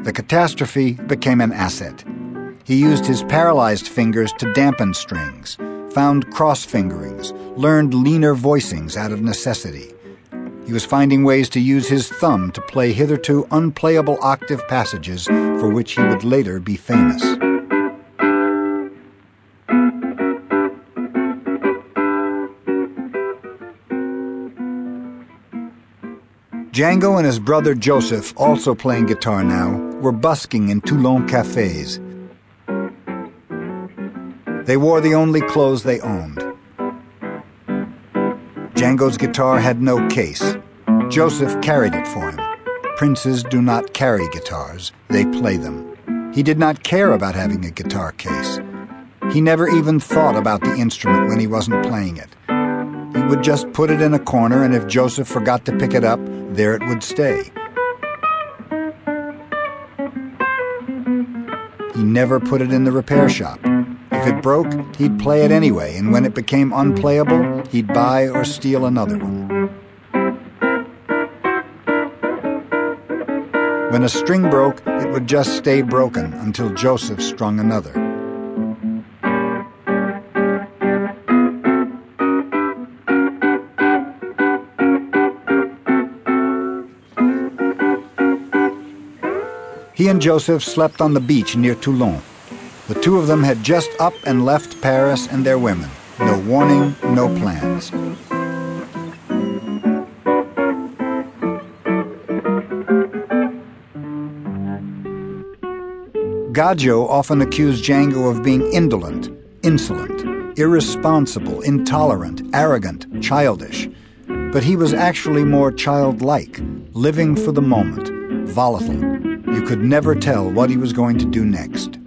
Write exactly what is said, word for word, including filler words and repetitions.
The catastrophe became an asset. He used his paralyzed fingers to dampen strings, found cross-fingerings, learned leaner voicings out of necessity. He was finding ways to use his thumb to play hitherto unplayable octave passages for which he would later be famous. Django and his brother Joseph, also playing guitar now, were busking in Toulon cafes. They wore the only clothes they owned. Django's guitar had no case. Joseph carried it for him. Princes do not carry guitars, they play them. He did not care about having a guitar case. He never even thought about the instrument when he wasn't playing it. He would just put it in a corner, and if Joseph forgot to pick it up, there it would stay. He never put it in the repair shop. If it broke, he'd play it anyway, and when it became unplayable, he'd buy or steal another one. When a string broke, it would just stay broken until Joseph strung another. He and Joseph slept on the beach near Toulon. The two of them had just up and left Paris and their women. No warning, no plans. Gadjo often accused Django of being indolent, insolent, irresponsible, intolerant, arrogant, childish. But he was actually more childlike, living for the moment, volatile. You could never tell what he was going to do next.